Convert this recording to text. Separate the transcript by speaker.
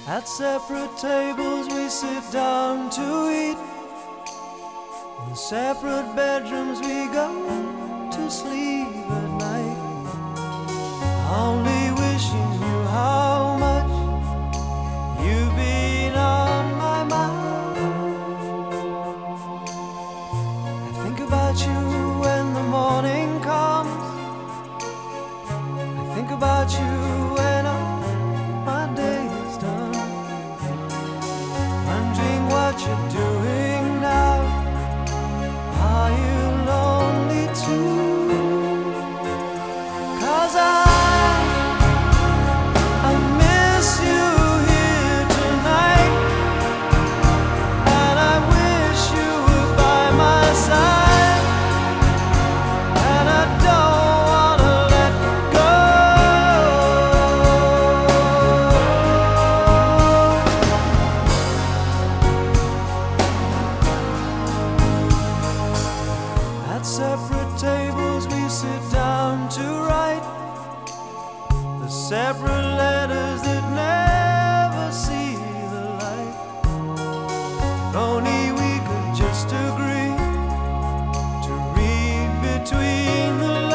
Speaker 1: At separate tables we sit down to eat. In separate bedrooms we go to sleep at night. Only wishing you how much you've been on my mind. I think about you when the morning comes. I think about you when all my day is done. Wondering what you're doing now. Are you lonely too? 'Cause I miss you here tonight, and I wish you were by my side, and I don't wanna let go. At separate tables we sit down to write the separate letters that never see the light. If only we could just agree to read between the